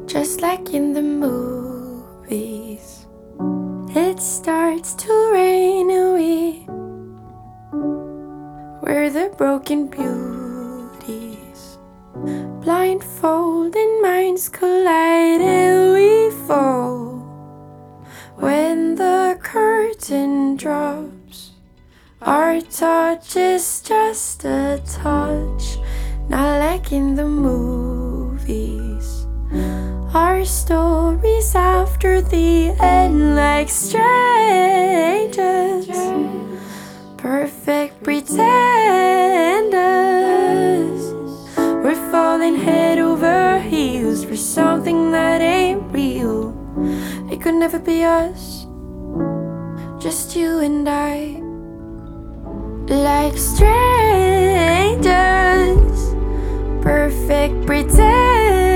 Just like in the movies, it starts to rain away. We're the broken beauties, blindfolded minds collide and we fall. When the curtain drops, our touch is just a touch, not like in the movies. Our stories after the end, like strangers, perfect pretenders. We're falling head over heels for something that ain't real. It could never be us, just you and I. Like strangers, perfect pretenders.